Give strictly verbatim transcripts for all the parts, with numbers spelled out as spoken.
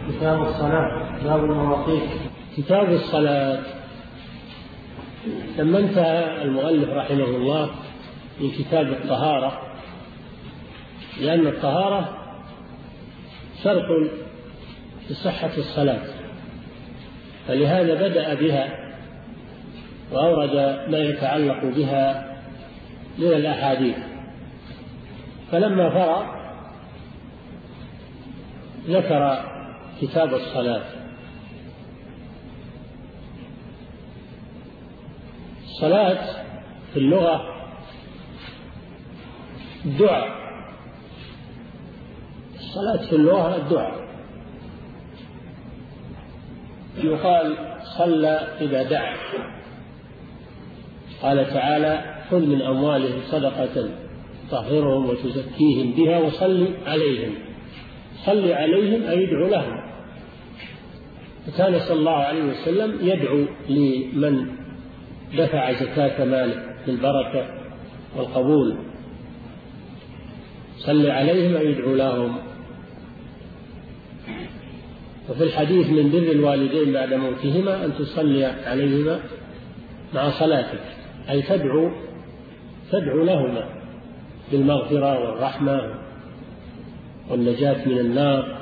كتاب الصلاة باب المواقيت. كتاب الصلاة لما انتهى المؤلف رحمه الله من كتاب الطهارة، لأن الطهارة شرط لصحة الصلاة، فلهذا بدأ بها وأورد ما يتعلق بها من الأحاديث. فلما فرغ ذكر كتاب الصلاة. الصلاة في اللغة الدعاء، الصلاة في اللغة الدعاء، يقال صلى إذا دعا. قال تعالى: خذ من أموالهم صدقة تطهرهم وتزكيهم بها وصل عليهم. صل عليهم أي يدعو لهم. فكان صلى الله عليه وسلم يدعو لمن دفع زكاة ماله بالبركة والقبول. صل عليهم أي يدعو لهم. وفي الحديث: من بر الوالدين بعد موتهما أن تصلي عليهما مع صلاتك، أي تدعو تدعو لهما بالمغفرة والرحمة والنجاة من النار.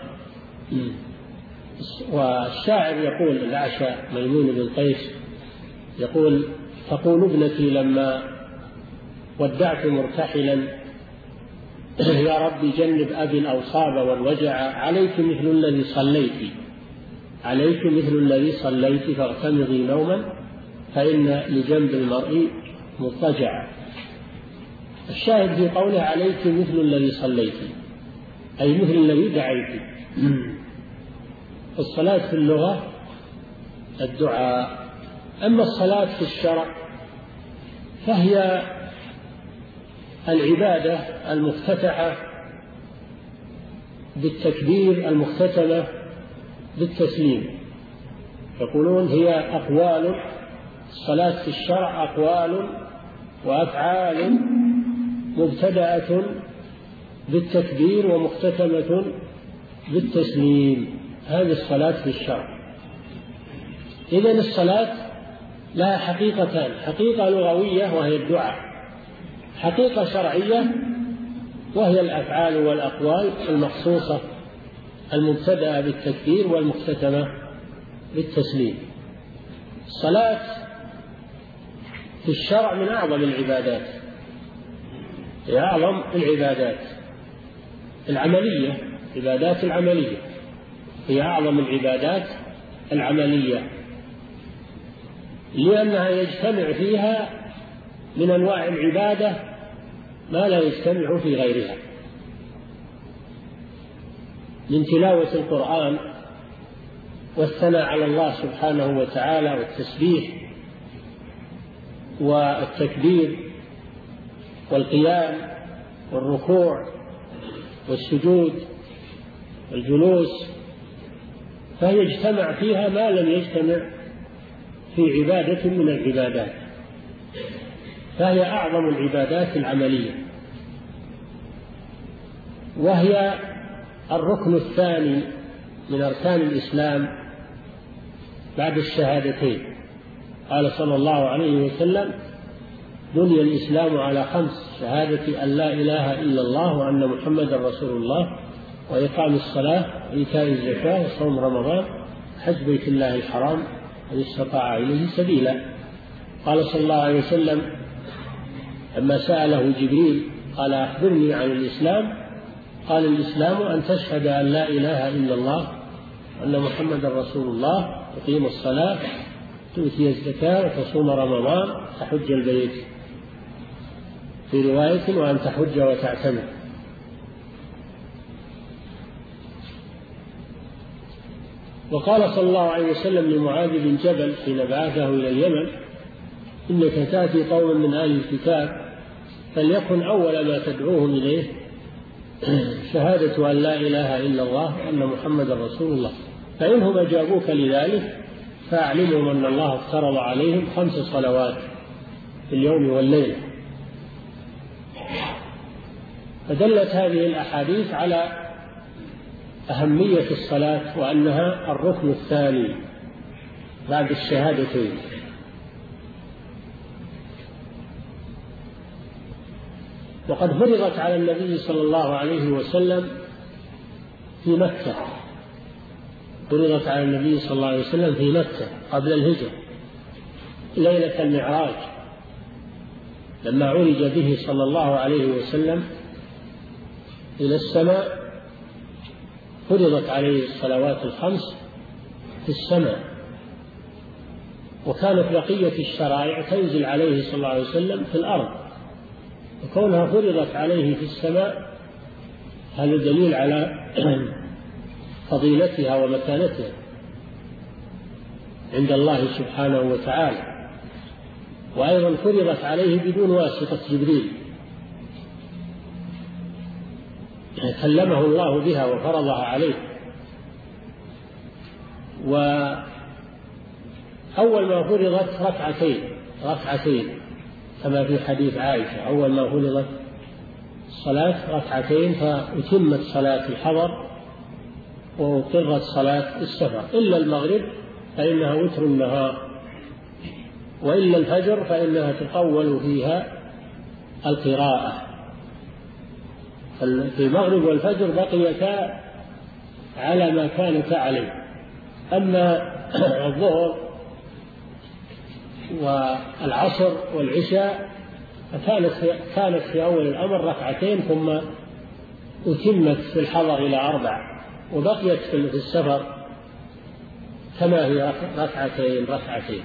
والشاعر يقول، الأعشى ميمون بن قيس يقول: تقول ابنتي لما ودعت مرتحلا: يا رب جنب أبي الأوصاب والوجع، عليك مثل الذي صليت عليك مثل الذي صليت فاغتمضي نوما فإن لجنب المرء مضطجعا. الشاهد في قوله عليك مثل الذي صليت أي مثل الذي دعيت. الصلاة في اللغة الدعاء. أما الصلاة في الشرع فهي العبادة المفتتحة بالتكبير المختتمة بالتسليم. يقولون هي أقوال، الصلاة في الشرع أقوال وأفعال مبتدأة بالتكبير ومختتمة بالتسليم. هذه الصلاة في الشرع. إذن الصلاة لها حقيقتان: حقيقة لغوية وهي الدعاء، حقيقة شرعية وهي الأفعال والأقوال المخصوصة المبتدأة بالتكبير والمختتمة بالتسليم. الصلاة في الشرع من أعظم العبادات، هي أعظم العبادات العملية، عبادات العملية هي أعظم العبادات العملية، لأنها يجتمع فيها من أنواع العبادة ما لا يجتمع في غيرها، من تلاوة القرآن والثناء على الله سبحانه وتعالى والتسبيح والتكبير والقيام والركوع والسجود والجلوس، فهي يجتمع فيها ما لم يجتمع في عبادة من العبادات، فهي أعظم العبادات العملية، وهي الركن الثاني من أركان الإسلام بعد الشهادتين. قال صلى الله عليه وسلم: بني الإسلام على خمس: شهادة أن لا إله إلا الله وأن محمدا رسول الله، وإقام الصلاة وإيتاء الزكاة وصوم رمضان حج بيت الله الحرام من استطاع إليه سبيلا. قال صلى الله عليه وسلم لما سأله جبريل قال: أخبرني عن الإسلام. قال: الإسلام أن تشهد أن لا إله إلا الله وأن محمدا رسول الله، تقيم الصلاة، تؤتي الزكاة، وتصوم رمضان، تحج البيت، في رواية وأن تحج وتعتمر. وقال صلى الله عليه وسلم لمعاذ بن جبل حين بعثه إلى اليمن: إنك تأتي قوم من أهل الكتاب فليكن أول ما تدعوهم إليه شهادة أن لا إله إلا الله وأن محمد رسول الله، فإنهم أجابوك لذلك فأعلمهم أن الله افترض عليهم خمس صلوات في اليوم والليلة. فدلت هذه الأحاديث على أهمية الصلاة وأنها الركن الثاني بعد الشهادتين. وقد فرضت على النبي صلى الله عليه وسلم في مكة، فرضت على النبي صلى الله عليه وسلم في مكة قبل الهجرة ليلة المعراج، لما عرج به صلى الله عليه وسلم إلى السماء فرضت عليه الصلوات الخمس في السماء، وكانت بقية الشرائع تنزل عليه صلى الله عليه وسلم في الأرض، وكونها فرضت عليه في السماء هذا دليل على فضيلتها ومكانتها عند الله سبحانه وتعالى. وأيضا فرضت عليه بدون واسطة جبريل، كلمه الله بها وفرضها عليه. وأول ما فرضت ركعتين ركعتين كما في حديث عائشة، أول ما فرضت الصلاة ركعتين، فأتمت صلاة الحضر وأقرت صلاة السفر، إلا المغرب فإنها وتر النهار، وإلا الفجر فإنها تطول فيها القراءة. في المغرب والفجر بقيتا على ما كانتا عليه. أما الظهر والعصر والعشاء فكانت كانت في أول الأمر ركعتين، ثم أتمت في الحضر إلى أربع، وبقيت في السفر كما هي ركعتين ركعتين.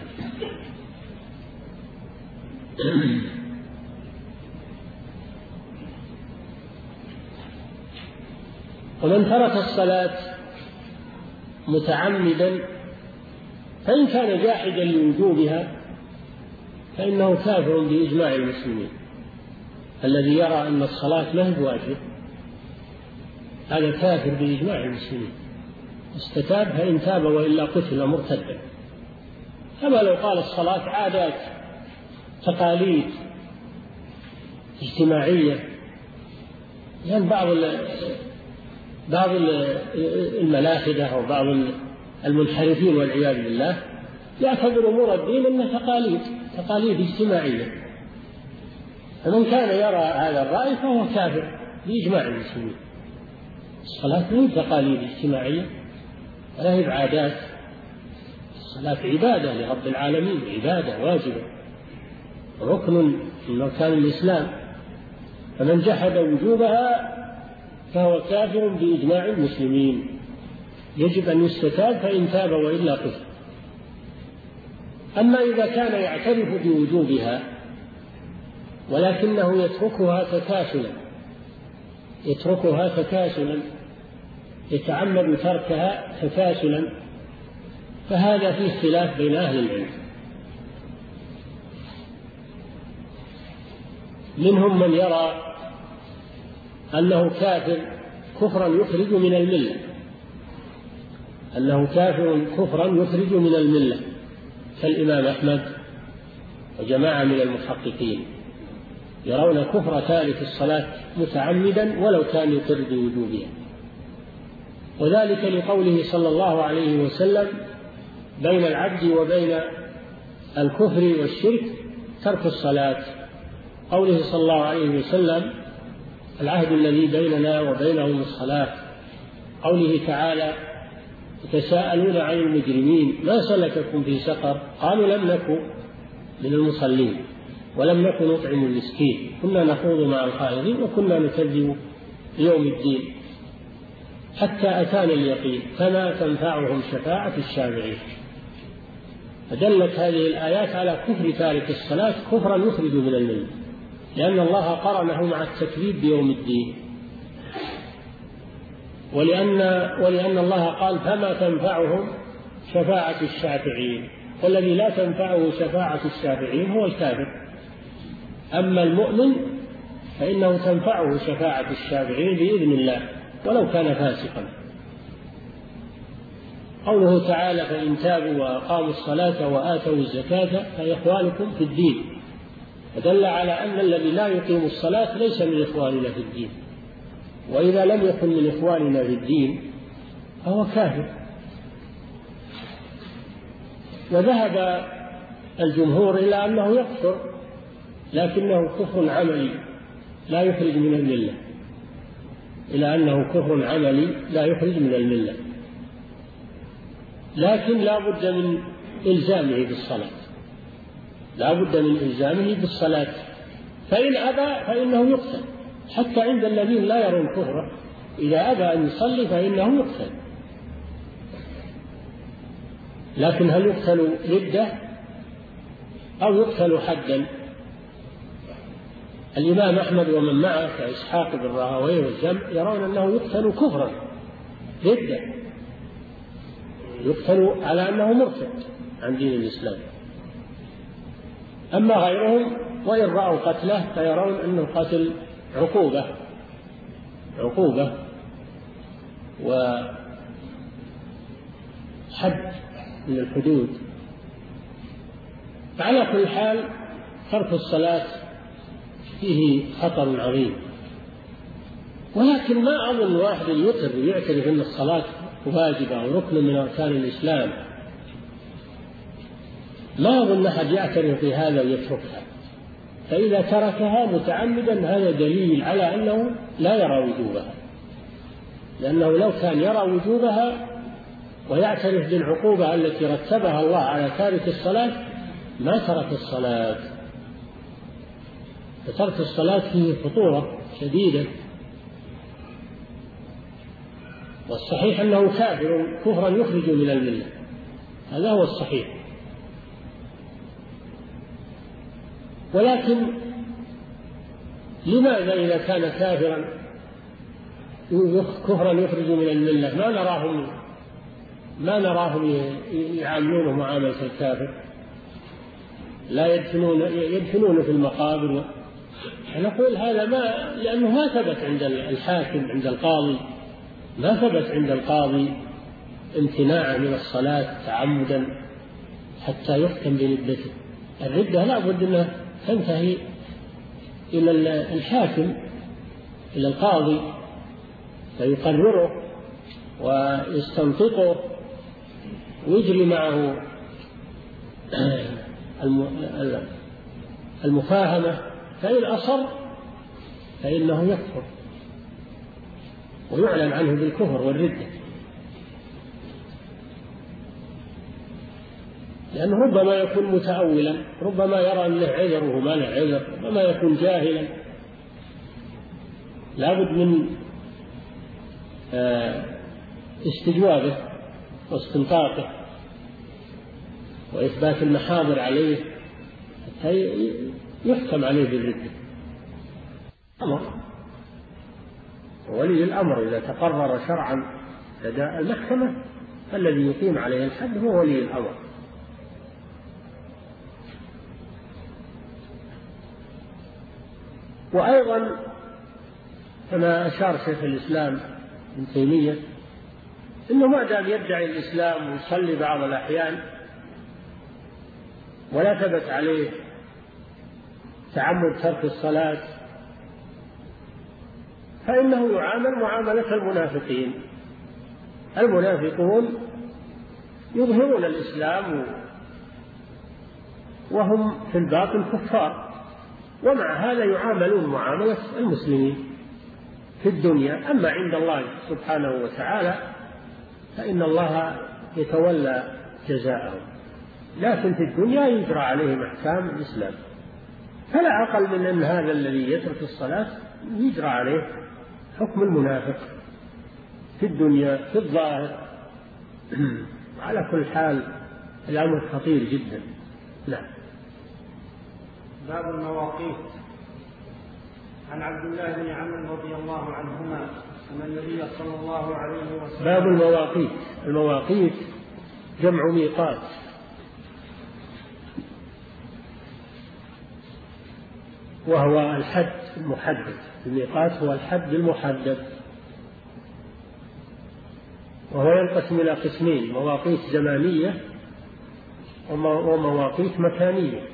ومن ترك الصلاة متعمدا فإن كان جاحدا لوجوبها فإنه كافر بإجماع المسلمين. الذي يرى أن الصلاة ما هي واجب هذا كافر بإجماع المسلمين، استتاب فإن تاب وإلا قتل مرتدا. كما لو قال الصلاة عادات تقاليد اجتماعية، يعني بعض بعض الملاحدة أو بعض المنحرفين والعياذ بالله يعتبر أمور الدين أنها تقاليد تقاليد اجتماعية، فمن كان يرى هذا الرأي فهو كافر بإجماع المسلمين. الصلاة هي تقاليد اجتماعية ولا هي عادات. الصلاة عبادة لرب العالمين، عبادة واجبة ركن من أركان الإسلام، فمن جحد وجوبها فهو كافر بإجماع المسلمين، يجب أن يستتاب فإن تاب وإلا قتل. أما إذا كان يعترف بوجوبها ولكنه يتركها تكاسلا يتركها تكاسلا يتعمد تركها تكاسلا فهذا فيه خلاف بين أهل العلم. منهم من يرى أنه كافر كفرا يخرج من الملة أنه كافر كفرا يخرج من الملة كالإمام أحمد وجماعة من المحققين يرون كفر تارك الصلاة متعمدا ولو كان يقر بوجوبها، وذلك لقوله صلى الله عليه وسلم بين العبد وبين الكفر والشرك ترك الصلاة. قوله صلى الله عليه وسلم العهد الذي بيننا وبينهم الصلاة. قوله تعالى يتساءلون عن المجرمين ما سلككم في سقر قالوا لم نكن من المصلين ولم نكن نطعم المسكين كنا نخوض مع الخائضين وكنا نكذب بيوم الدين حتى أتانا اليقين فما تنفعهم شفاعة الشافعين. فدلت هذه الآيات على كفر تارك الصلاة كفرا يخرج من الملة، لأن الله قرنه مع التكذيب بيوم الدين، ولأن, ولأن الله قال فما تنفعهم شفاعة الشافعين، والذي لا تنفعه شفاعة الشافعين هو الكافر. أما المؤمن فإنه تنفعه شفاعة الشافعين بإذن الله ولو كان فاسقا. قوله تعالى فإن تابوا وأقاموا الصلاة وآتوا الزكاة فإخوانكم في الدين، فدل على أن الذي لا يقيم الصلاة ليس من إخواننا في الدين، وإذا لم يكن من إخواننا في الدين فهو كافر. وذهب الجمهور إلى أنه يكفر، لكنه كفر عملي لا يخرج من الملة، إلى أنه كفر عملي لا يخرج من الملة، لكن لا بد من إلزامه بالصلاة، لا بد من إلزامه بالصلاة، فإن أبى فإنه يقتل، حتى عند الذين لا يرون كفره إذا أبى أن يصلي فإنه يقتل. لكن هل يقتل ردة أو يقتل حدا؟ الإمام أحمد ومن معه كإسحاق بن راهويه والجمع يرون أنه يقتل كفرا ردة، يقتل على أنه مرتد عن دين الإسلام. أما غيرهم وإن رأوا قتله فيرون أن القتل عقوبة عقوبة وحد من الحدود. فعلى كل حال ترك الصلاة فيه خطر عظيم، ولكن ما أظن واحد يقر ويعترف أن الصلاة واجبة وركن من أركان الإسلام، ما أظن أحد يعترف بهذا ويتركها، فإذا تركها متعمدا هذا دليل على أنه لا يرى وجوبها، لأنه لو كان يرى وجوبها ويعترف بالعقوبة التي رتبها الله على تارك الصلاة ما ترك الصلاة. فترك الصلاة فيه خطورة شديدة، والصحيح أنه كافر كفرا يخرج من الملة، هذا هو الصحيح. ولكن لماذا إذا كان كافرا كفرا يخرج من الملة ما نراهم ما نراهم يعاملونه معاملة الكافر؟ لا يدفنون يدفنون في المقابر. نقول هذا ما لأنه ما ثبت عند الحاكم عند القاضي، ما ثبت عند القاضي امتناعه من الصلاة تعمدا حتى يحكم بردته. الردة لا بد أنها تنتهي إلى الحاكم إلى القاضي فيقرره ويستنطقه ويجري معه المفاهمة، فإن أصر فإنه يكفر ويعلن عنه بالكفر والردة، لأنه ربما يكون متأولا، ربما يرى أن له عذر وهو ما له عذر، ربما يكون جاهلا. لابد من استجوابه واستنطاقه وإثبات المحاضر عليه حتى يحكم عليه بالردة. أمر ولي الأمر إذا تقرر شرعا لدى المحكمة الذي يقيم عليه الحد هو ولي الأمر. وأيضا كما أشار شيخ الإسلام ابن تيمية إنه ما دام يدعي الإسلام ويصلي بعض الأحيان ولا ثبت عليه تعمد ترك الصلاة فإنه يعامل معاملة المنافقين. المنافقون يظهرون الإسلام وهم في الباطن كفار، ومع هذا يعاملون معاملة المسلمين في الدنيا. أما عند الله سبحانه وتعالى فإن الله يتولى جزاءهم، لكن في الدنيا يجرى عليهم أحكام الإسلام. فلا أقل من أن هذا الذي يترك الصلاة يجرى عليه حكم المنافق في الدنيا في الظاهر. على كل حال الأمر خطير جدا. نعم. باب المواقيت. عن عبد الله بن عمرو رضي الله عنهما أن النبي صلى الله عليه وسلم. باب المواقيت. المواقيت جمع ميقات، وهو الحد المحدد. الميقات هو الحد المحدد، وهو ينقسم إلى قسمين: مواقيت زمانية ومواقيت مكانية.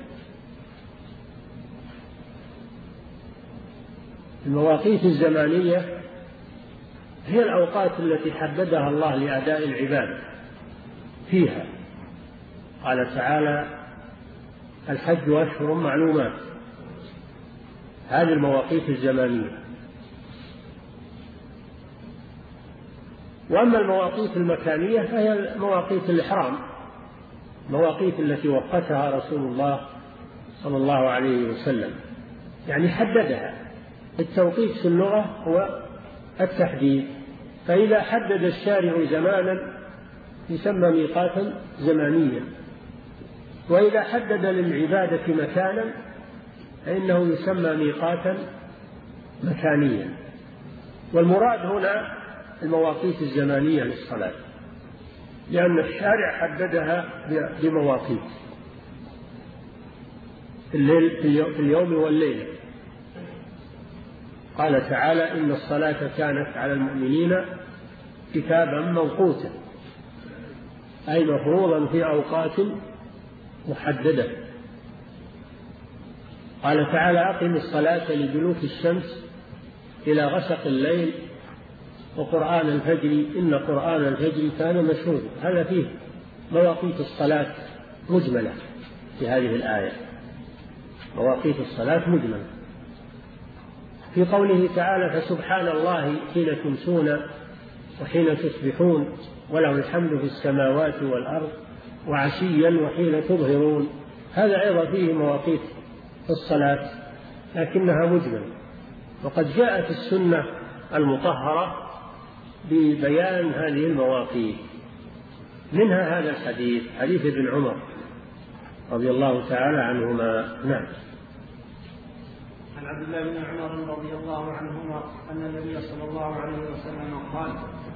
المواقيت الزمانية هي الأوقات التي حددها الله لأداء العبادة فيها. قال تعالى: الحج أشهر معلومات. هذه المواقيت الزمانية. وأما المواقيت المكانية فهي مواقيت الإحرام، المواقيت التي وقتها رسول الله صلى الله عليه وسلم، يعني حددها. التوقيت في اللغة هو التحديد، فإذا حدد الشارع زمانا يسمى ميقاتا زمانيا، وإذا حدد للعبادة مكانا فإنه يسمى ميقاتا مكانيا. والمراد هنا المواقيت الزمانية للصلاة، لأن الشارع حددها بمواقيت في الليل في اليوم والليلة. قال تعالى: إن الصلاة كانت على المؤمنين كتابا موقوتا، أي مفروضا في أوقات محددة. قال تعالى: أقم الصلاة لدلوك الشمس إلى غسق الليل وقرآن الفجر إن قرآن الفجر كان مشهودا. هذا فيه مواقيت الصلاة مجملة في هذه الآية، مواقيت الصلاة مجملة. في قوله تعالى: فسبحان الله حين تمسون وحين تصبحون وله الحمد في السماوات والأرض وعشيا وحين تظهرون. هذا أيضا فيه مواقيت الصلاة لكنها مجملة. وقد جاءت السنة المطهرة ببيان هذه المواقيت، منها هذا الحديث، حديث ابن عمر رضي الله تعالى عنهما. نعم. عن عبد الله بن عمر رضي الله عنهما أن النبي صلى الله عليه وسلم قال: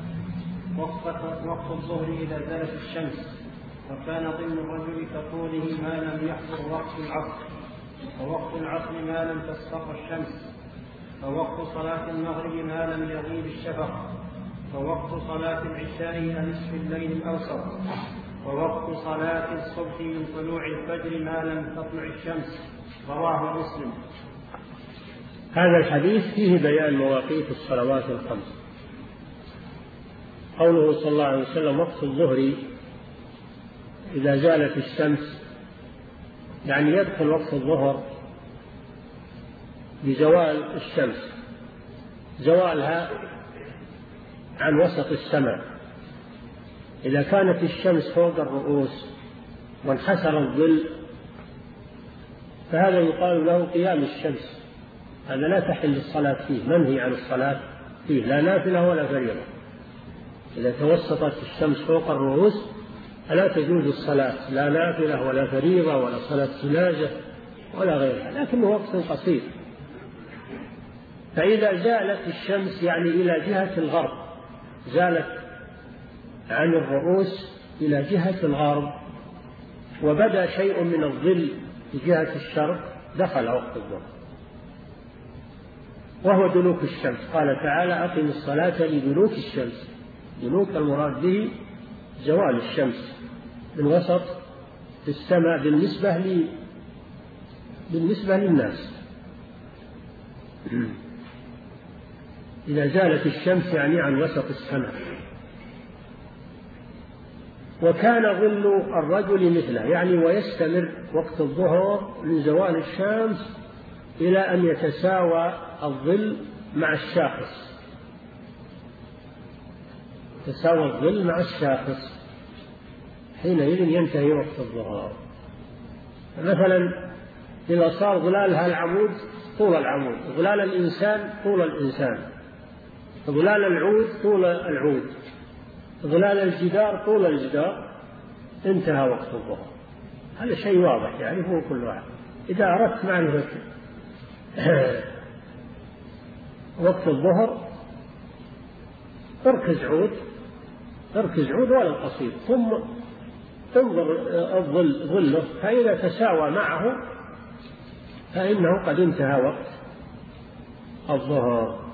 وقت الظهر إذا زالت الشمس، وكان ضمن الرجل كطوله ما لم يحضر وقت العصر، ووقت العصر ما لم تصفر الشمس، فوقت صلاة المغرب ما لم يغيب الشفق، ووقت صلاة العشاء نصف الليل الأوسط، ووقت صلاة الصبح من طلوع الفجر ما لم تطلع الشمس. رواه مسلم. هذا الحديث فيه بيان مواقيت الصلوات الخمس. قوله صلى الله عليه وسلم: وقت الظهر إذا زالت الشمس، يعني يدخل وقت الظهر بزوال الشمس، زوالها عن وسط السماء. إذا كانت الشمس فوق الرؤوس وانحسر الظل فهذا يقال له قيام الشمس، هذا لا تحل الصلاة فيه، منهي عن الصلاة فيه، لا نافلة ولا فريضة. إذا توسطت الشمس فوق الرؤوس فلا تجوز الصلاة، لا نافلة ولا فريضة ولا صلاة جنازة ولا غيرها، لكنه وقت قصير. فإذا زالت الشمس يعني إلى جهة الغرب، زالت عن الرؤوس إلى جهة الغرب وبدأ شيء من الظل في جهة الشرق، دخل وقت الظهر وهو دلوك الشمس. قال تعالى: أقم الصلاة لدلوك الشمس. دلوك المراد به زوال الشمس من وسط السماء بالنسبة لي بالنسبة للناس. إذا زالت الشمس يعني عن وسط السماء. وكان ظل الرجل مثله، يعني ويستمر وقت الظهر من زوال الشمس إلى أن يتساوى الظل مع الشاخص، تساوى الظل مع الشاخص، حينئذ ينتهي وقت الظهر. مثلا إذا صار ظلالها العمود طول العمود، ظلال الإنسان طول الإنسان، ظلال العود طول العود، ظلال الجدار طول الجدار، انتهى وقت الظهر. هذا شيء واضح يعرفه كل واحد. إذا أردت معرفة وقت الظهر اركز عود، اركز عود ولا قصير، ثم انظر الظل ظله، فإذا تساوى معه فإنه قد انتهى وقت الظهر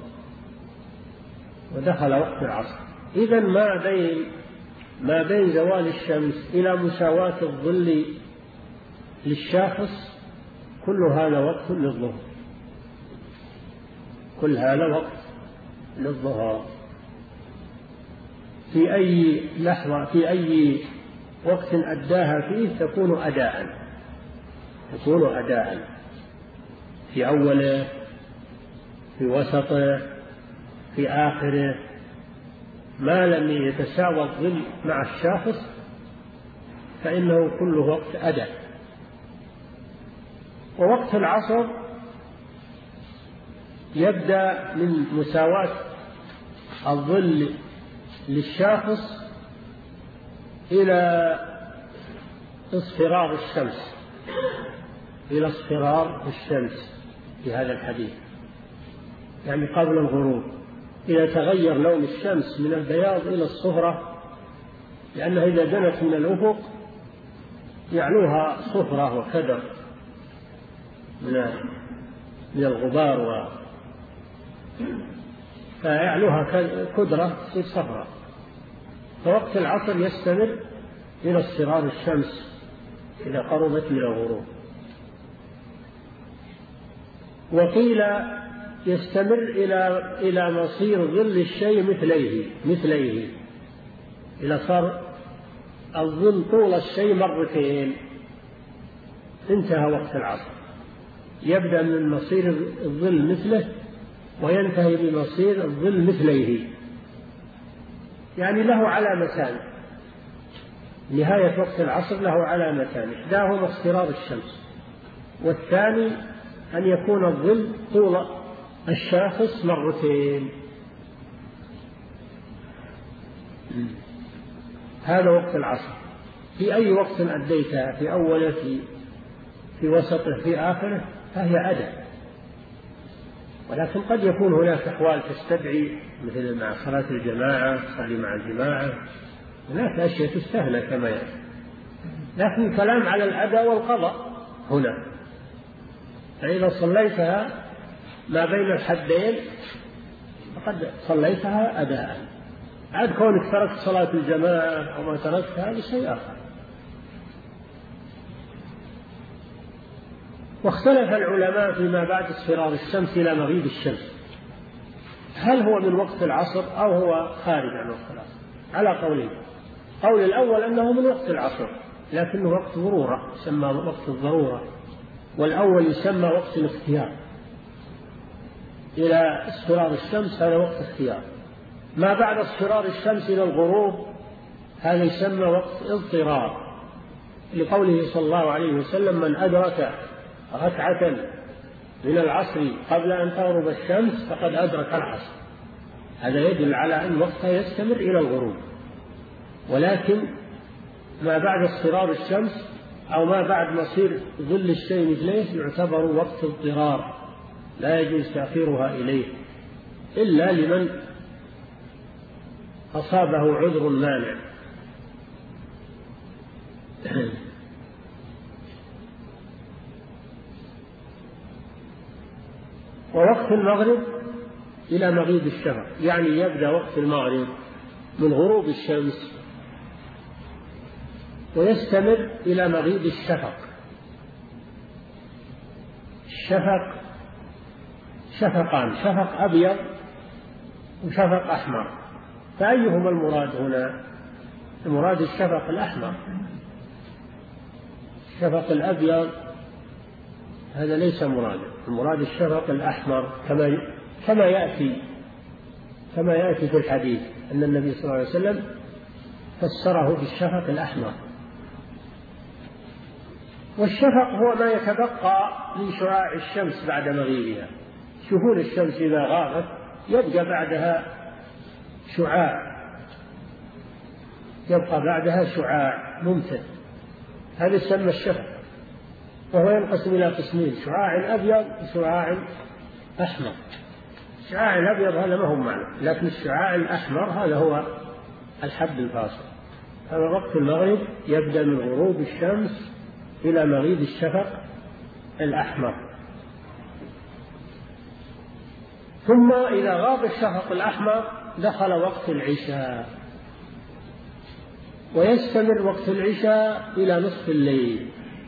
ودخل وقت العصر. إذن ما بين ما بين زوال الشمس إلى مساواة الظل للشاخص كل هذا وقت للظهر، كل هذا وقت للظهر. في أي لحظة في أي وقت أداها فيه تكون أداء، تكون أداء في أوله في وسطه في آخره، ما لم يتساوى الظل مع الشاخص فإنه كله وقت أداء. ووقت العصر يبدأ من مساواة الظل للشاخص إلى اصفرار الشمس، إلى اصفرار الشمس في هذا الحديث، يعني قبل الغروب، إذا تغير لون الشمس من البياض إلى الصفرة، لأنها إذا دنت من الأفق يعلوها صفرة وكدر من من الغبار و فيعلوها كدرة تصير صفرة. فوقت العصر يستمر إلى اصفرار الشمس إذا قربت من الغروب. وقيل يستمر إلى إلى مصير ظل الشيء مثليه مثليه إلى صار الظل طول الشيء مرتين انتهى وقت العصر. يبدأ من مصير الظل مثله وينتهي بمصير الظل مثليه، يعني له علامتان، نهاية وقت العصر له علامتان، إحداهما اصفرار الشمس، والثاني أن يكون الظل طول الشاخص مرتين. هذا وقت العصر. في أي وقت أديتها، في أوله في في وسطه في آخره، فهي أداء. ولكن قد يكون هناك أحوال تستدعي، مثل مع صلاة الجماعة، تصلي مع الجماعة، هناك أشياء تستهلك كما يعني. لكن كلام على الأداء والقضاء هنا، فإذا صليتها ما بين الحدين فقد صليتها أداء. عاد كونك تركت صلاة الجماعة أو ما تركتها بشيء آخر. واختلف العلماء فيما بعد اصفرار الشمس إلى مغيب الشمس، هل هو من وقت العصر أو هو خارج عن وقت العصر، على قولين. قول الأول أنه من وقت العصر لكنه وقت ضرورة يسمى وقت الضرورة، والأول يسمى وقت الاختيار. إلى اصفرار الشمس هذا وقت اختيار. ما بعد اصفرار الشمس إلى الغروب هذا يسمى وقت اضطرار، لقوله صلى الله عليه وسلم: من أدرك ركعة من العصر قبل أن تغرب الشمس فقد أدرك العصر. هذا يدل على أن وقتها يستمر إلى الغروب. ولكن ما بعد اصفرار الشمس أو ما بعد مصير ظل الشيء مثليه يعتبر وقت اضطرار، لا يجوز تأخيرها إليه إلا لمن أصابه عذر مانع. ووقت المغرب إلى مغيب الشفق، يعني يبدأ وقت المغرب من غروب الشمس ويستمر إلى مغيب الشفق. الشفق شفقان، شفق أبيض وشفق أحمر، فأيهما المراد هنا؟ المراد الشفق الأحمر. الشفق الأبيض هذا ليس مرادا، المراد الشفق الأحمر كما كما يأتي كما يأتي في الحديث أن النبي صلى الله عليه وسلم فسره بالشفق الأحمر. والشفق هو ما يتبقى من شعاع الشمس بعد مغيبها. شوفون الشمس إذا غابت يبقى بعدها شعاع، يبقى بعدها شعاع ممتد، هذا يسمى الشفق. وهو ينقسم إلى قسمين: شعاع أبيض وشعاع أحمر. الشعاع الأبيض هذا ما هو معنى، لكن الشعاع الأحمر هذا هو الحد الفاصل. هذا وقت المغرب يبدأ من غروب الشمس إلى مغيب الشفق الأحمر. ثم إذا غاب الشفق الأحمر دخل وقت العشاء، ويستمر وقت العشاء إلى نصف الليل،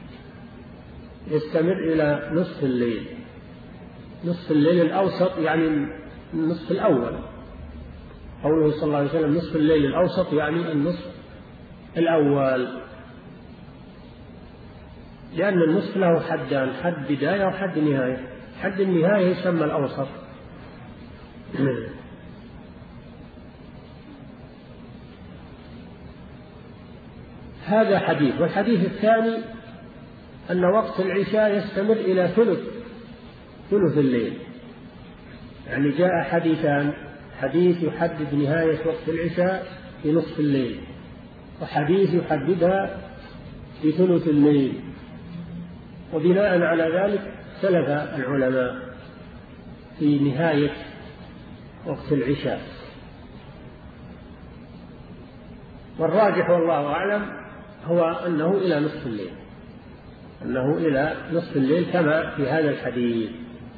يستمر إلى نصف الليل، نصف الليل الأوسط يعني النصف الأول. قوله صلى الله عليه وسلم نصف الليل الأوسط يعني النصف الأول، لأن النصف له حدان، حد بداية وحد نهاية. حد النهاية يسمى الأوسط. هذا حديث. والحديث الثاني أن وقت العشاء يستمر إلى ثلث ثلث الليل، يعني جاء حديثان، حديث يحدد نهاية وقت العشاء في نصف الليل، وحديث يحددها في ثلث الليل. وبناء على ذلك اختلف العلماء في نهاية وقت العشاء، والراجح والله أعلم هو أنه إلى نصف الليل، أنه إلى نصف الليل كما في هذا الحديث.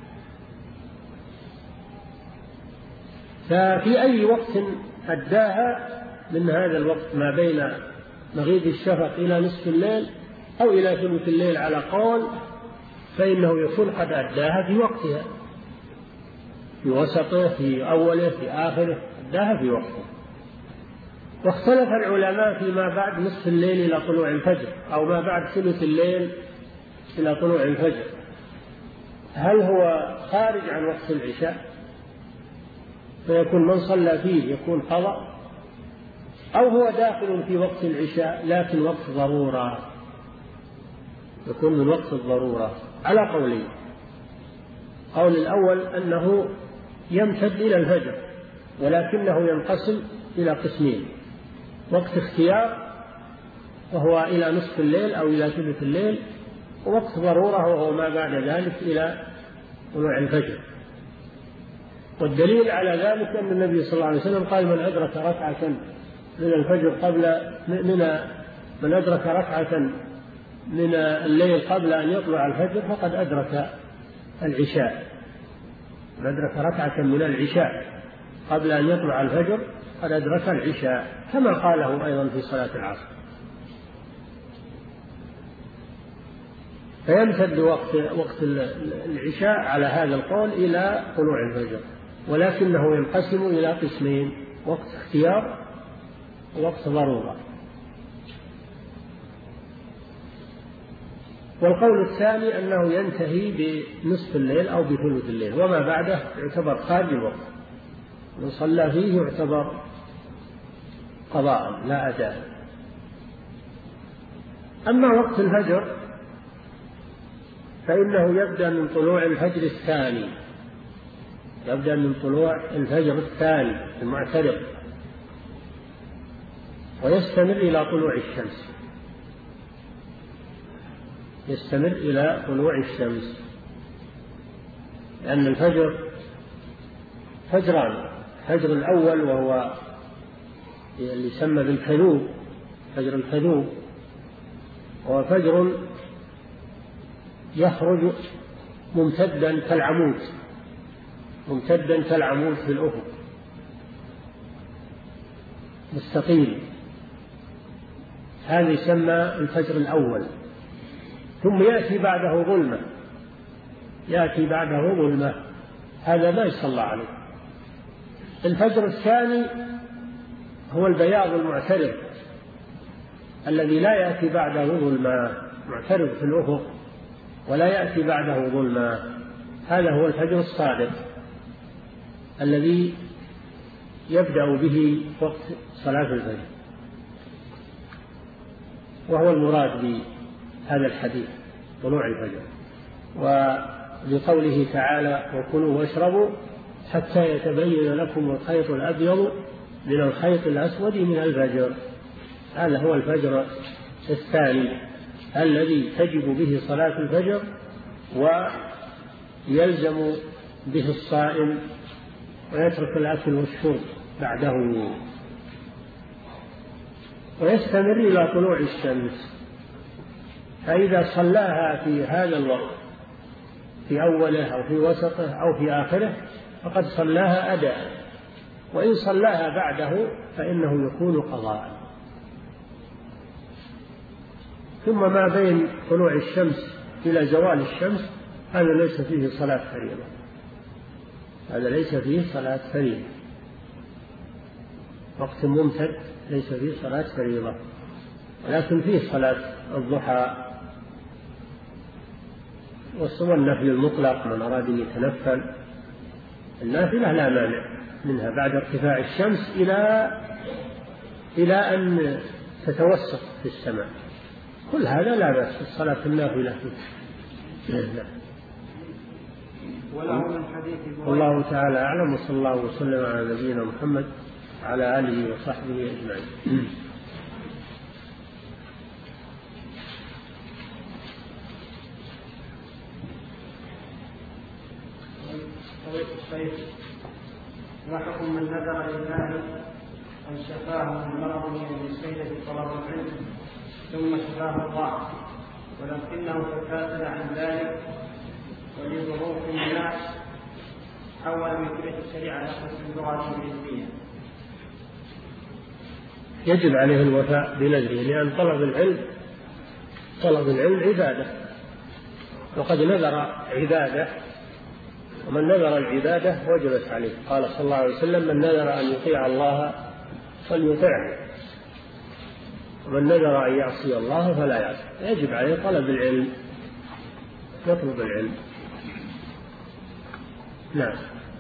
ففي أي وقت أداها من هذا الوقت ما بين مغيب الشفق إلى نصف الليل أو إلى ثلث الليل على قول، فإنه يكون قد أداها في وقتها، في وسطه، في أوله، في آخره، أداها في وقته. واختلف العلماء فيما بعد نصف الليل إلى طلوع الفجر أو ما بعد ثلث الليل إلى طلوع الفجر، هل هو خارج عن وقت العشاء فيكون من صلى فيه يكون قضاء، أو هو داخل في وقت العشاء لكن وقت ضرورة، يكون من وقت الضرورة؟ على قولين. قول الأول أنه يمتد إلى الفجر، ولكنه ينقسم إلى قسمين: وقت اختيار وهو إلى نصف الليل أو إلى ثلث الليل، ووقت ضرورة وهو ما بعد ذلك إلى طلوع الفجر. والدليل على ذلك أن النبي صلى الله عليه وسلم قال: من أدرك ركعة من الفجر قبل من من أدرك ركعة من الليل قبل أن يطلع الفجر فقد أدرك العشاء. من أدرك ركعة من العشاء قبل أن يطلع الفجر قد أدرك العشاء، كما قاله أيضا في صلاة العصر. فيمتد وقت وقت العشاء على هذا القول إلى طلوع الفجر، ولكنه ينقسم إلى قسمين: وقت اختيار ووقت ضرورة. والقول الثاني أنه ينتهي بنصف الليل أو بثلث الليل، وما بعده يعتبر خارج الوقت، من صلى فيه يعتبر قضاء لا أداء. أما وقت الفجر فإنه يبدأ من طلوع الفجر الثاني، يبدأ من طلوع الفجر الثاني المعترض، ويستمر إلى طلوع الشمس، يستمر إلى طلوع الشمس، لأن الفجر فجران: الفجر الأول وهو اللي يسمى بالكذوب، فجر الكذوب، وهو فجر يخرج ممتدا كالعمود، ممتدا كالعمود في الأفق، مستقيم، هذا يسمى الفجر الأول. ثم يأتي بعده ظلمة، يأتي بعده ظلمة، هذا ما يصلى عليه. الفجر الثاني هو البياض المعترض الذي لا يأتي بعده ظلمة، معترض في الأفق ولا يأتي بعده ظلمة، هذا هو الفجر الصادق الذي يبدأ به وقت صلاة الفجر، وهو المراد بهذا الحديث طلوع الفجر. ولقوله تعالى: وكلوا واشربوا حتى يتبين لكم الخيط الأبيض من الخيط الأسود من الفجر، هذا هو الفجر الثاني الذي تجب به صلاة الفجر ويلزم به الصائم ويترك الأكل والشرب بعده، ويستمر إلى طلوع الشمس. فإذا صلاها في هذا الوقت في أوله أو في وسطه أو في آخره فقد صلاها أداء، وإن صلاها بعده فإنه يكون قضاء. ثم ما بين طلوع الشمس إلى زوال الشمس هذا ليس فيه صلاة فريضة، هذا ليس فيه صلاة فريضة. وقت ممتد ليس فيه صلاة فريضة، ولكن فيه صلاة الضحى والنفل المطلق من أراد أن يتنفل. النافلة لا مانع منها بعد ارتفاع الشمس إلى إلى أن تتوسط في السماء، كل هذا لا بأس الصلاة النافلة فيه. والله تعالى أعلم، وصلى الله وسلم على نبينا محمد وعلى آله وصحبه أجمعين. ما حكم من نذر لله أن شفاه من مرض من السيدة طلب العلم ثم شفاه الله ولكنه تكاسل عن ذلك ولظروف الناس حول من كلية الشريعة لقسم اللغة الإنجليزية؟ يجب عليه الوفاء بنذره، لأن طلب العلم طلب العلم عبادة، وقد نذر عبادة، ومن نذر العبادة وجبت عليه. قال صلى الله عليه وسلم: من نذر أن يطيع الله فليطعه، ومن نذر أن يعصي الله فلا يعصي. يجب عليه طلب العلم، يطلب العلم. نعم.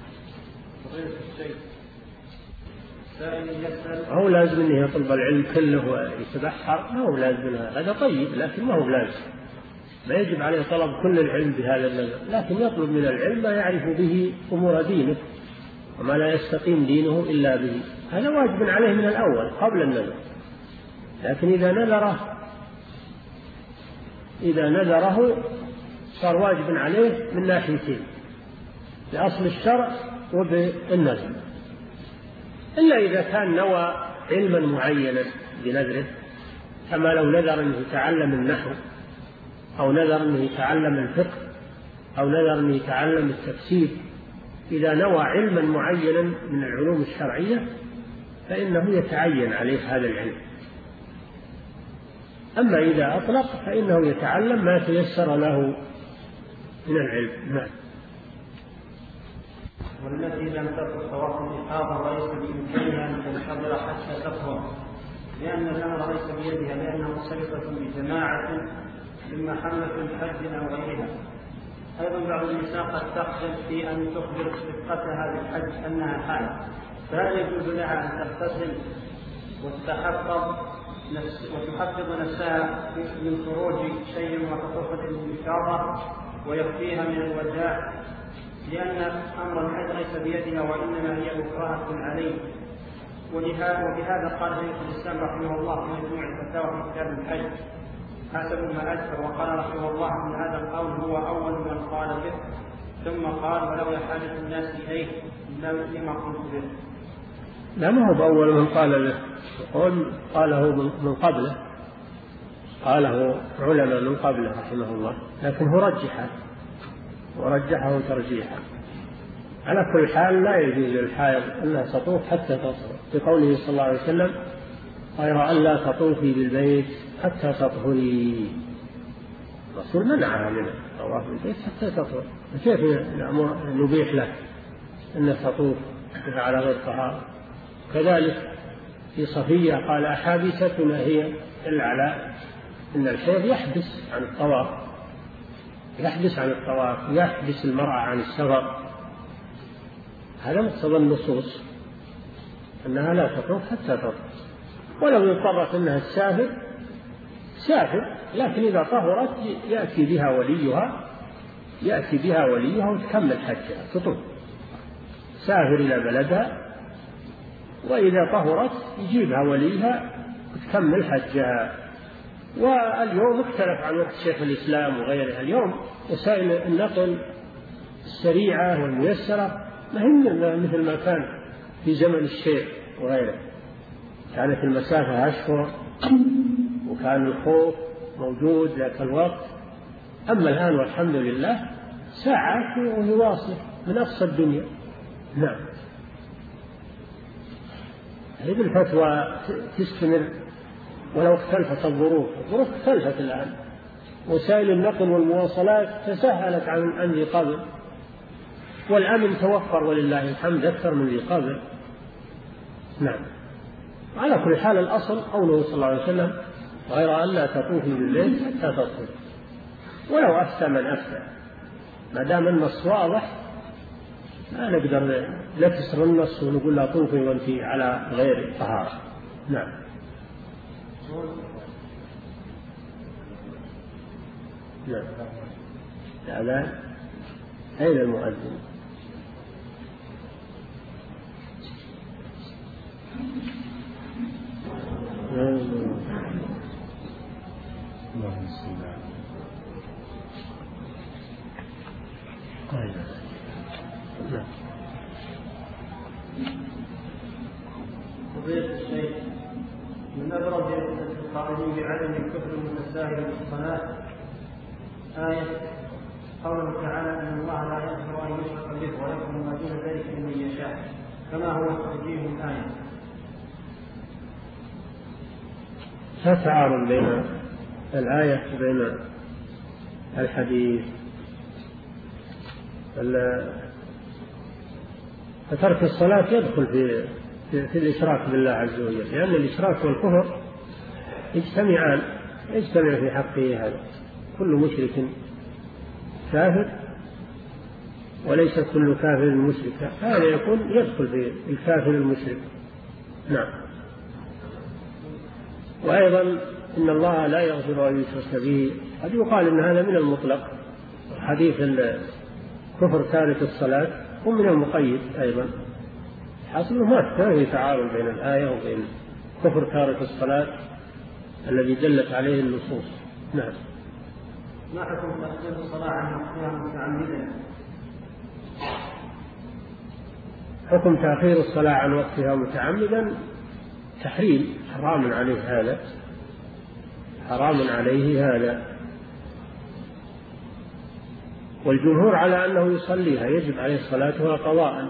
هو لازم أنه يطلب العلم كله ويتبحر، ما هو لازم، هذا طيب لكن ما هو لازم، ما يجب عليه طلب كل العلم بهذا النذر، لكن يطلب من العلم ما يعرف به أمور دينه وما لا يستقيم دينه إلا به، هذا واجب عليه من الأول قبل النذر. لكن إذا نذره إذا نذره صار واجب عليه من ناحيتين، بأصل الشرع وبالنذر، إلا إذا كان نوى علما معينا بنذره، كما لو نذر أنه يتعلم النحو، أو نذر أنه يتعلم الفقه، أو نذر أنه يتعلم التفسير. إذا نوى علما معينا من العلوم الشرعية فإنه يتعين عليه هذا العلم. أما إذا أطلق فإنه يتعلم ما تيسر له من العلم. نعم. والتي لم تكن طواف الإفاضة وليس بإمكانها أن تنتظر حتى تطهر، لأن الأمر ليس بيدها، لأنها مرتبطة بجماعة إما حملة الحج أو غيرها. أيضا بعض النساء قد تخجل في أن تخبر رفقتها بالحج أنها حائض، فهل يجوز لها أن تغتسل وتحفظ نفس وتحفظ نفسها من خروج شيء وتطوف بالإفاضة ويكفيها من الوداع، لأن أمر الحج ليس بيدها وإنما هي مكرهة عليه؟ وبهذا قال شيخ الإسلام رحمه الله في مجموع الفتاوى في كتاب الحج حسب ما أذكر، وقال رحمه الله أن هذا القول هو أول من قال به، ثم قال: ولو حاجة الناس إليه لما قلت به. لا، ما هو بأول من قال به، قال قاله من قبله، قاله علماء من قبله رحمه الله، لكن هو رجحه ورجحه ترجيحا. على كل حال لا يجوز للحائض أنها تطوف حتى تطهر، بقوله صلى الله عليه وسلم: غير أن لا تطوفي بالبيت حتى تطهري. الرسول منعها من الطواف بالبيت حتى تطهر، كيف نبيح لك أن تطوف على غير طهارة؟ كذلك في صفية قال: أحابستنا هي إلا على إن الحيض يحبس عن الطواف، يحبس عن الطواف، يحبس المرأة عن السفر. هذا مقتضى النصوص أنها لا تطوف حتى تطهر، ولو اضطرت أنها تسافر سافر، لكن إذا طهرت يأتي بها وليها يأتي بها وليها وتكمل حجها تطوف، سافر إلى بلدها، وإذا طهرت يجيبها وليها وتكمل حجها. واليوم اختلف عن وقت شيخ الإسلام وغيره، اليوم وسائل النقل السريعة والميسرة ما هي مثل ما كان في زمن الشيخ وغيره، كانت المسافة أشهر وكان الخوف موجود ذاك الوقت. أما الآن والحمد لله ساعات ويواصل من أقصى الدنيا. نعم. هذه الفتوى تستمر ولو اختلفت الظروف، الظروف اختلفت الآن، وسائل النقل والمواصلات تسهلت عن عن ذي قبل، والأمن توفر ولله الحمد أكثر من ذي قبل. نعم. على كل حال الأصل قوله صلى الله عليه وسلم غير أن لا تطوفي بالليل حتى تطهري، ولو أفتى من أفتى ما دام النص واضح ما نقدر نكسر النص ونقول لا طوفي وانت على غير طهارة. نعم. نعم. الأذان أين المؤذن؟ اللهم صل على محمد. فضيلة الشيخ، من أبرز القائلين بعدم الكفر المتساهل بالصلاة آية قوله تعالى أن الله لا يغفر أن يشرك به ويغفر ما دون ذلك لمن يشاء، كما هو توجيه الآية. لا تعارض بين الآية وبين الحديث. فترك الصلاة يدخل في, في, في الإشراك بالله عز وجل، لأن الإشراك والكفر يجتمعان يجتمع في حقه هذا. كل مشرك كافر وليس كل كافر مشرك، هذا يكون يدخل في الكافر المشرك. نعم. وأيضا إن الله لا يغفر أن يشرك به، قد يقال إن هذا من المطلق، حديث كفر تارك الصلاة ومن المقيد أيضا. حاصله ما في تعارض بين الآية وبين كفر تارك الصلاة الذي دلت عليه النصوص. نعم. ما حكم تأخير الصلاة عن وقتها متعمدا؟ حكم تأخير الصلاة عن وقتها متعمدا تحريم، حرام عليه هذا، حرام عليه هذا. والجمهور على أنه يصليها، يجب عليه صلاتها قضاء.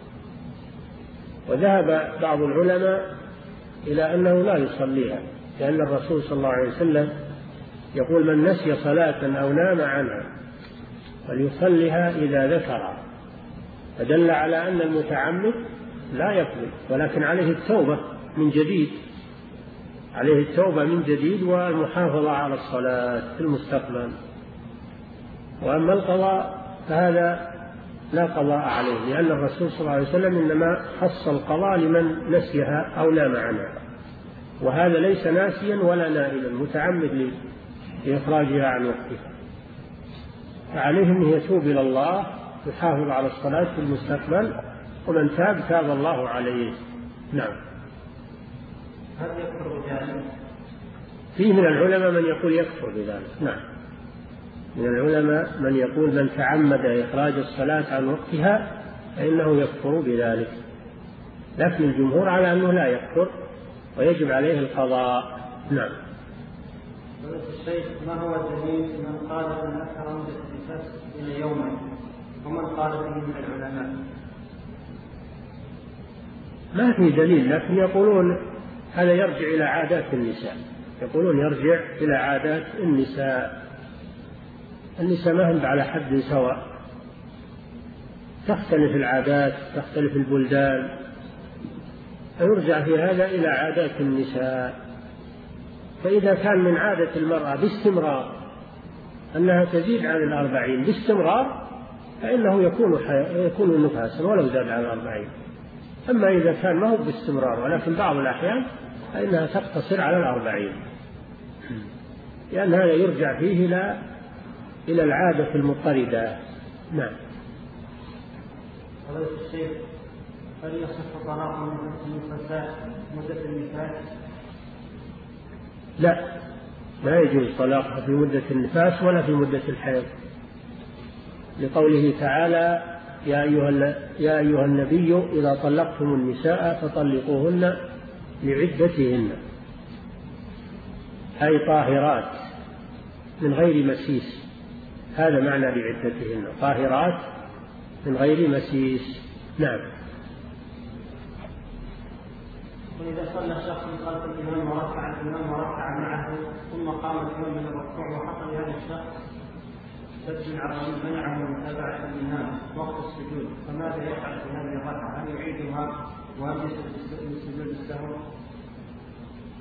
وذهب بعض العلماء إلى أنه لا يصليها، لأن الرسول صلى الله عليه وسلم يقول من نسي صلاة أو نام عنها فليصليها إذا ذكرها، فدل على أن المتعمد لا يقضي، ولكن عليه التوبة من جديد، عليه التوبة من جديد والمحافظة على الصلاة في المستقبل. وأما القضاء فهذا لا قضاء عليه، لأن الرسول صلى الله عليه وسلم إنما خص القضاء لمن نسيها أو نام عنها، وهذا ليس ناسيا ولا نائما، متعمد لإخراجها عن وقتها، فعليه أن يتوب إلى الله يحافظ على الصلاة في المستقبل، ومن تاب تاب الله عليه. نعم. هل يكفر بذلك؟ فيه من العلماء من يقول يكفر بذلك. نعم، من العلماء من يقول من تعمد إخراج الصلاة عن وقتها فإنه يكفر بذلك، لكن الجمهور على أنه لا يكفر ويجب عليه القضاء. نعم. الشيخ، ما هو الدليل من قال أن أكثر مدة النفاس إلى يومين، ومن قال به من العلماء؟ ما في دليل، لكن يقولون هذا يرجع إلى عادات النساء، يقولون يرجع إلى عادات النساء. النساء ما هم على حد سواء، تختلف العادات، تختلف البلدان، فيرجع في هذا إلى عادات النساء. فإذا كان من عادة المرأة باستمرار أنها تزيد عن الأربعين باستمرار فإنه يكون يكون نفاسا ولو زاد عن الأربعين. أما إذا كان ما هو باستمرار ولكن بعض الأحيان فإنها تقتصر على الأربعين، لأن هذا يرجع فيه إلى إلى العادة المضطردة. نعم. فضيلة الشيخ، هل يصح طلاق النفساء مدة النفاس؟ لا، لا يجوز طلاقها في مدة النفاس ولا في مدة الحيض، لقوله تعالى يا أيها, يا أيها النبي إذا طلقتم النساء فطلقوهن لعدتهن، أي طاهرات من غير مسيس، هذا معنى لعدتهن، طاهرات من غير مسيس. نعم. وإذا صلى الشخص خلف الإمام وركع الإمام وركع معه ثم قام الإمام من الركوع وحصل لهذا الشخص سد عظيم منعه من متابعة الإمام وقت السجود، فماذا يفعل في هذه الركعة؟ هل يعيدها وهل يسجد السجود السهو؟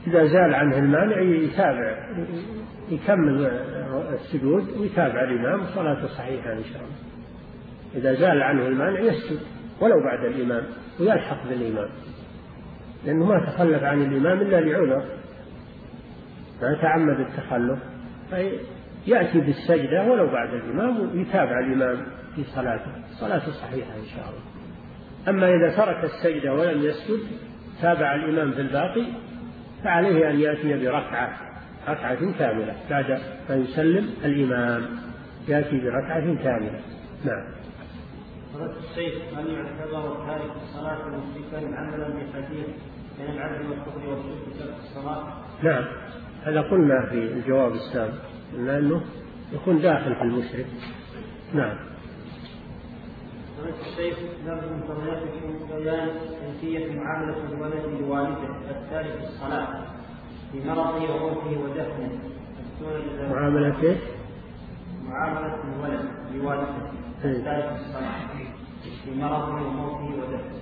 إذا زال عنه المانع يتابع، يكمل السجود ويتابع الإمام، صلاته صحيحة إن شاء الله. إذا زال عنه المانع يسجد ولو بعد الإمام ويلحق بالإمام، لأنه ما تخلف عن الإمام إلا لعذر، ما تعمد التخلف، فيأتي بالسجدة ولو بعد الإمام ويتابع الإمام في صلاته، صلاته صحيحة إن شاء الله. أما إذا ترك السجدة ولم يسجد تابع الإمام في الباقي، فعليه أن يأتي بركعة ركعة كاملة بعد أن يسلم الإمام، يأتي بركعة كاملة. نعم. فضيلة الشيخ، هل يعتبر تارك الصلاة مشركا عملا بحديث من العبد والكفر والشرك ترك الصلاة؟ نعم، هذا قلنا في الجواب السابق أنه يكون داخل في المشرك. نعم. فضيلة الشيخ، نرجو من فضيلتكم بيان كيفية معاملة الولد لوالده التارك الصلاة في مرضه وموته ودفنه. معاملة كيف؟ معاملة الولد لوالده التارك الصلاة في مرضه وموته ودفنه.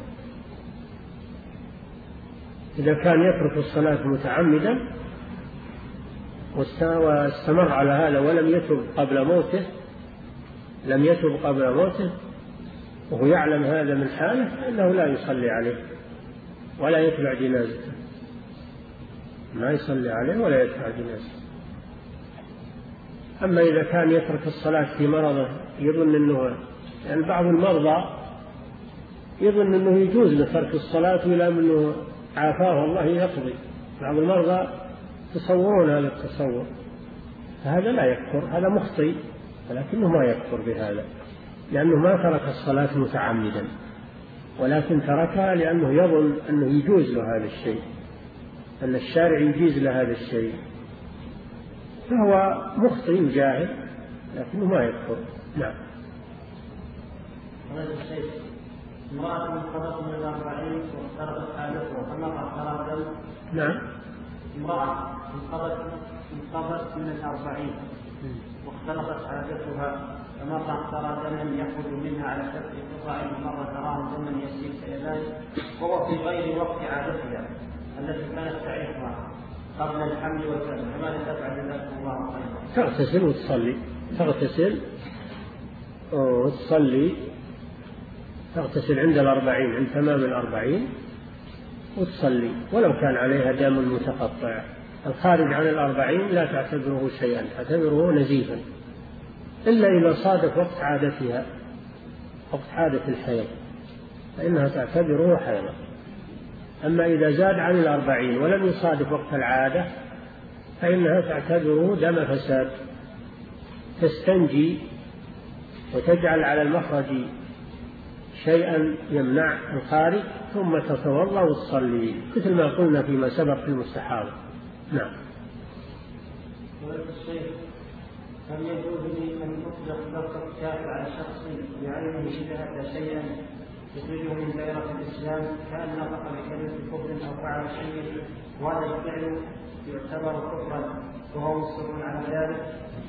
إذا كان يترك الصلاة متعمدا واستمر على هذا ولم يتب قبل موته، لم يتب قبل موته وهو يعلم هذا من حاله، فإنه لا يصلي عليه ولا يتبع جنازته، ما يصلي عليه ولا يتبع جنازته. أما إذا كان يترك الصلاة في مرضه يظن أنه، يعني بعض المرضى يظن أنه يجوز لترك الصلاة إلى أنه عافاه الله يقضي، بعض المرضى تصورون هذا التصور، فهذا لا يكفر، هذا مخطئ، ولكنه ما يكفر بهذا، لأنه ما ترك الصلاة متعمدا، ولكن تركها لأنه يظن أنه يجوز له هذا الشيء، أن الشارع يجيز له هذا الشيء، فهو مخطئ جاهل لكنه ما يكفر. نعم. امرأة انقضت من الأربعين واختلطت حالتها فمضى ثلاثا. نعم. امرأة انقضت انقضت من الأربعين واختلطت حالتها فمضى ترى دما يخرج منها على سبع قطع، مرة تراه دما يسير كذلك وهو في غير وقت عادتها التي كانت تعيشها قبل الحمل والكلام، فماذا تفعل جزاكم الله خيرا؟ تغتسل وتصلي، تغتسل وتصلي، تغتسل عند الأربعين، عند تمام الأربعين، وتصلي ولو كان عليها دم متقطع. الخارج عن الأربعين لا تعتبره شيئا، تعتبره نزيفا، إلا إذا صادف وقت عادتها، وقت عادة الحيض، فإنها تعتبره حيضا. أما إذا زاد عن الأربعين ولم يصادف وقت العادة فإنها تعتبره دم فساد، تستنجي وتجعل على المخرج شيئا يمنع الخارج ثم تتوضأ وتصلي، مثل ما قلنا فيما سبق في المستحاضة. نعم. هل يجوز لي أن أطلق لفظ الكافر على شخص بعينه شبهة شيئا يخرجه من دائرة الإسلام كأن نطق بكلمة كفر أو فعل شيء وهذا الفعل يعتبر كفرا وهو مصر على ذلك؟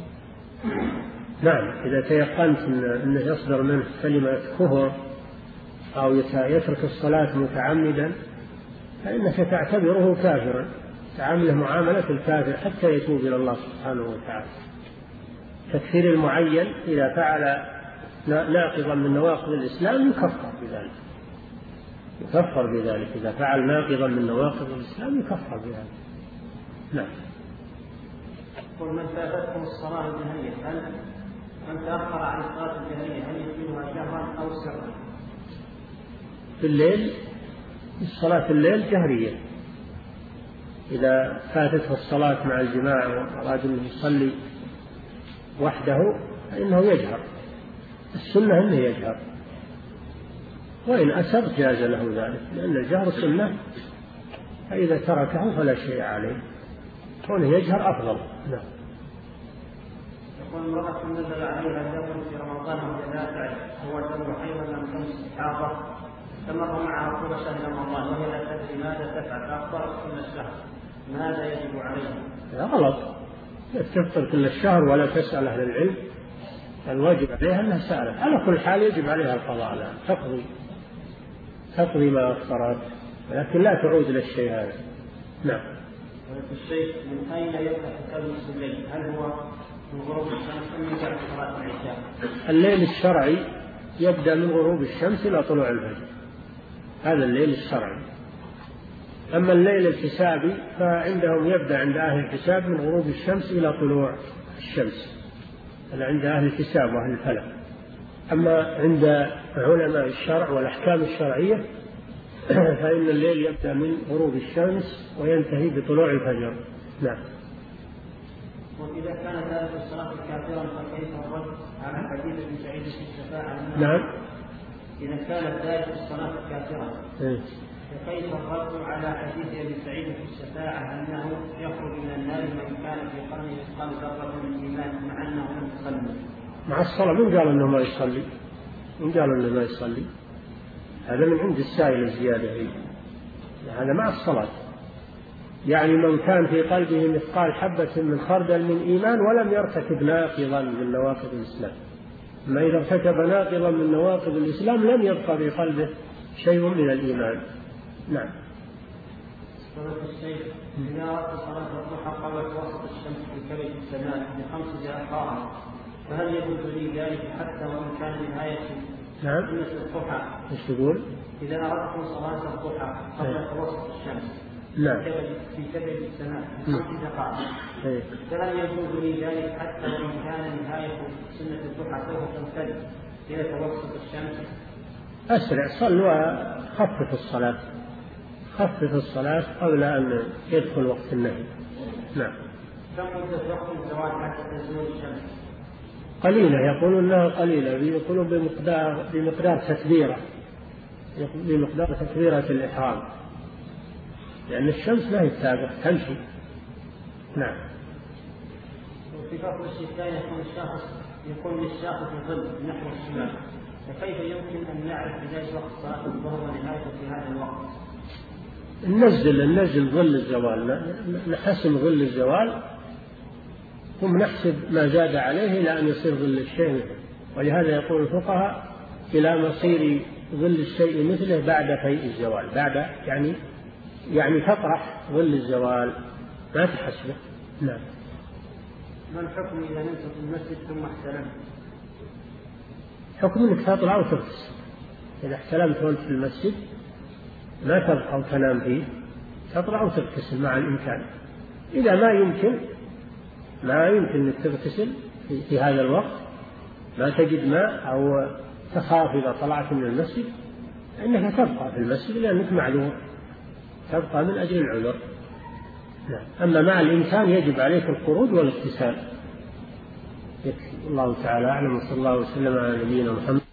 نعم، إذا تيقنت أنه يصدر منه كلمة كفر أو يترك الصلاة متعمدا فإنك تعتبره كافرا، تعامله معاملة الكافر حتى يتوب إلى الله سبحانه وتعالى. تكفير المعين إذا فعل ناقضا من نواقض الإسلام يكفر بذلك، يكفر بذلك إذا فعل ناقضا من نواقض الإسلام يكفر بذلك. نعم. قل من فاتتكم الصلاة الجهرية هل من تأخر عن الصلاة الجهرية هل يكونها جهرا أو سرا؟ في الليل الصلاة الليل جهرية، إذا فاتته الصلاة مع الجماعة وأراد أن يصلي وحده فإنه يجهر، السنة أنه يجهر، وإن أسر جاز له ذلك، لأن الجهر سنة، فإذا تركه فلا شيء عليه، كونه يجهر أفضل. نعم. يقول امرأة نزل عليها الدم في رمضان وهي لا تعرف هو دم حيض أم دم استحاضة، استمر معها طول شهر رمضان وهي لا تدري ماذا تفعل، فأخبرت كل الشهر، ماذا يجب عليها؟ لا غلط، تفطر كل الشهر ولا تسأل أهل العلم، الواجب عليها أنها سألت، على كل حال يجب عليها القضاء لها، تقضي تقضي ما أفطرت، ولكن لا تعود للشيء هذا. نعم. الشيخ من أين يبدأ حساب نصف الليل؟ هل هو من غروب الشمس أم من بعد صلاة العشاء؟ الليل الشرعي يبدأ من غروب الشمس إلى طلوع الفجر، هذا الليل الشرعي. أما الليل الحسابي فعندهم يبدأ عند أهل الحساب من غروب الشمس إلى طلوع الشمس، هذا عند أهل الحساب وأهل الفلك. أما عند علماء الشرع والأحكام الشرعية فإن الليل يبدأ من غروب الشمس وينتهي بطلوع الفجر. نعم. وإذا كان ذلك الصلاة كافرا فكيف الرد على حديث ابن سعيد في الشفاعة؟ نعم. إذا كانت ذلك الصلاة كافرا إيه؟ فكيف الرد على حديث ابن سعيد في الشفاعة أنه يخرج من النار من كان في قرنه مثقال ذرة من إيمان مع أنه لم يصلي؟ مع الصلاة من قال أنه ما يصلي؟ من قال أنه ما يصلي؟ هذا من عند السائل الزيادة هي. هذا مع الصلاة، يعني من كان في قلبه مثقال حبة من خردل من إيمان ولم يرتكب ناقضا من نواقض الإسلام. ما إذا ارتكب ناقضا من نواقض الإسلام لم يبقى في قلبه شيء من الإيمان. نعم. صلاة الشيخ إذا أردت صلاة الضحى قبل وسط الشمس في كبد السماء بخمس دقائق فهل يجوز لي ذلك حتى وإن كان نهاية نعم. الضحى؟ ايش تقول؟ إذا أردت صلاة الضحى قبل وسط الشمس نعم. في كبد السماء بخمس دقائق فهل يجوز لي ذلك حتى وإن كان نهاية سنة الضحى سوف تمتد إلى توسط الشمس؟ أسرع، صل وخفف الصلاة، خفف الصلاة قبل أن يدخل وقت النهي. نعم. كم مدة وقت الزواج حتى تزول الشمس؟ قليلة، يقولون أنها قليلة، يقولون بمقدار بمقدار تكبيرة بمقدار تكبيرة الإحرام، لأن الشمس لا يتابع تمشي. نعم. وفي فصل الشتاء يكون الشخص يكون للشخص ظل نحو الشمال، فكيف يمكن أن نعرف بداية وقت صلاة الظهر ونهايته في هذا الوقت؟ ننزل ننزل ظل الزوال، نحسم ظل الزوال ثم نحسب ما زاد عليه إلى أن يصير ظل الشيء مثله. ولهذا يقول الفقهاء إلى مصير ظل الشيء مثله بعد فيء الزوال، بعد يعني يعني تطرح ظل الزوال ما تحسبه. نعم. ما الحكم إذا نمت في المسجد ثم احتلمت؟ حكم انك تطلع وتغتسل. إذا احتلمت وانت في المسجد ما تبقى وتنام فيه، تطلع وتغتسل مع الإمكان. إذا ما يمكن ما يمكن انك تغتسل في, في هذا الوقت، ما تجد ماء أو تخاف إذا طلعت من المسجد، إنك تبقى في المسجد لأنك معذور، تبقى من أجل العذر. نعم. أما مع الإمكان يجب عليك الخروج والاغتسال. الله تعالى أعلم، وصلى الله وسلم على نبينا محمد.